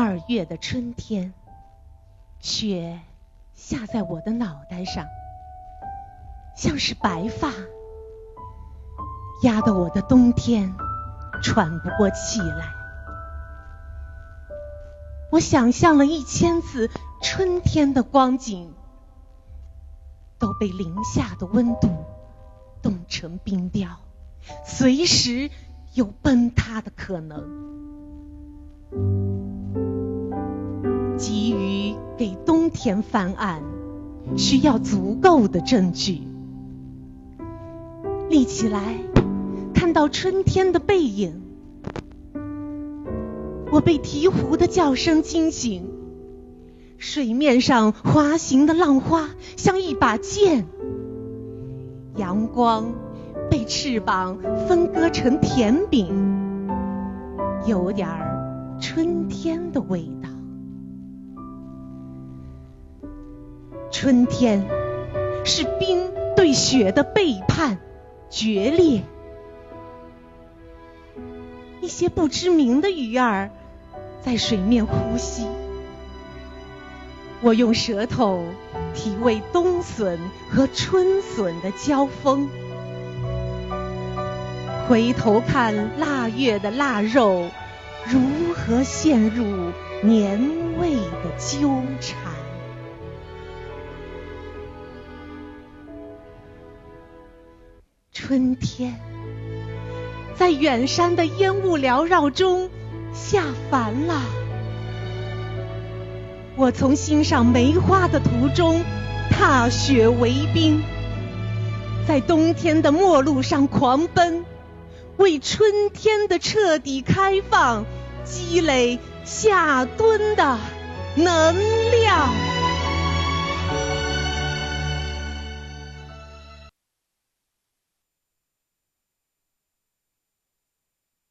2月的春天，雪下在我的脑袋上，像是白发，压得我的冬天喘不过气来。我想象了1000次春天的光景，都被零下的温度冻成冰雕，随时有崩塌的可能。急于给冬天翻案，需要足够的证据。立起来，看到春天的背影，我被鹈鹕的叫声惊醒。水面上滑行的浪花像一把剑，阳光被翅膀分割成甜饼，有点春天的味道。春天是冰对雪的背叛，决裂。一些不知名的鱼儿在水面呼吸，我用舌头体味冬笋和春笋的交锋，回头看腊月的腊肉如何陷入年味的纠缠。春天在远山的烟雾缭绕中下凡了。我从欣赏梅花的途中踏雪为冰，在冬天的末路上狂奔，为春天的彻底开放积累下吨的能量。